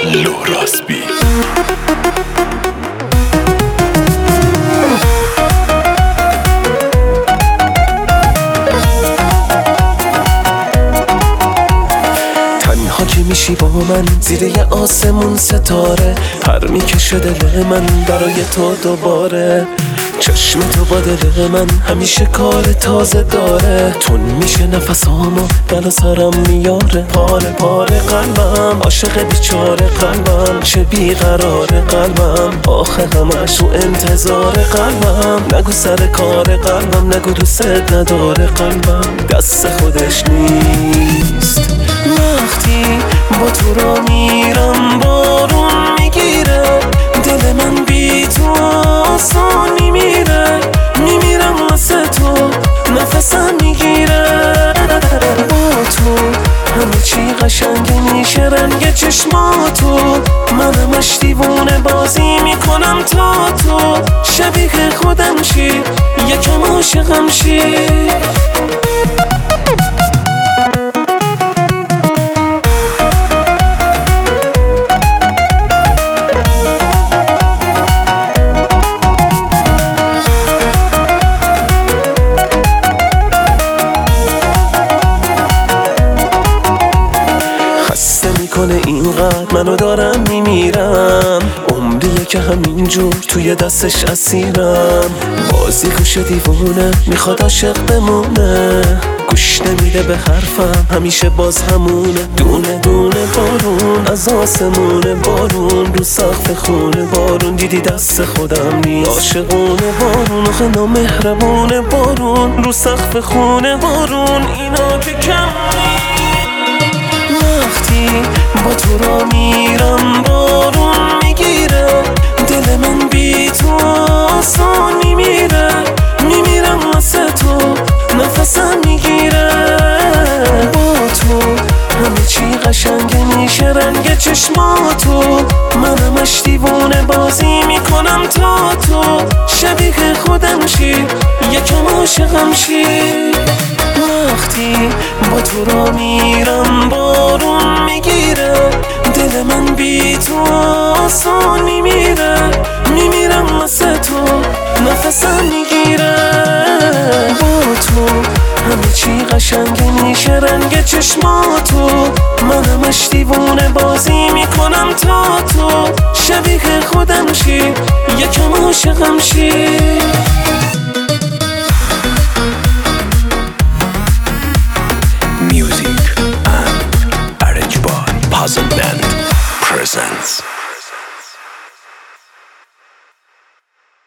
الو راسبی. که میشی با من زیر یه آسمون ستاره، پر میکشه دل من برای تو دوباره. چشم تو با دل من همیشه کار تازه داره، تون میشه نفسامو بلا سرم میاره. پاره پاره قلبم عاشق بیچاره قلبم، چه بیقراره قلبم آخه همش تو انتظار قلبم. نگو سر کار قلبم، نگو دوست نداره قلبم، دست خودش نیست. وقتی با تو را میرم بارون میگیره، دل من بی تو آسانی میره. میمیرم واسه تو نفسم میگیره، با تو همه چی قشنگ میشه رنگ چشماتو. من همش دیوونه بازی میکنم تا تو شبیه خودم شی، یکم عاشقم شی. میکنه اینقدر منو دارم میمیرم، عمریه که همینجور توی دستش اسیرم. بازی گوش دیوونه میخواد عاشق بمونه، گوش نمیده به حرفم همیشه باز همونه. دونه دونه بارون از آسمونه، بارون رو سقف خونه، بارون دیدی دست خودم نیست. عاشقونه بارون آخه نامهربونه، بارون رو سقف خونه، بارون اینا که کم نیست. وقتی با تو را میرم بارون میگیره، دل من بی تو آسانی میره. میمیرم واسه تو نفسم میگیره، با تو همه چی قشنگ میشه رنگ چشماتو. من همش دیوونه بازی میکنم تا تو شبیه خودم شی، یکم عاشقم شی. وقتی با تو را میرم بارون میگیره، دل من بی تو آسانی میره. میمیرم واسه تو نفسم میگیره، با تو همه چی قشنگ میشه رنگ چشماتو. من همش دیوونه بازی میکنم تا تو شبیه خودم شی، یکم عاشقم شی. Music and arranged by Puzzle Band presents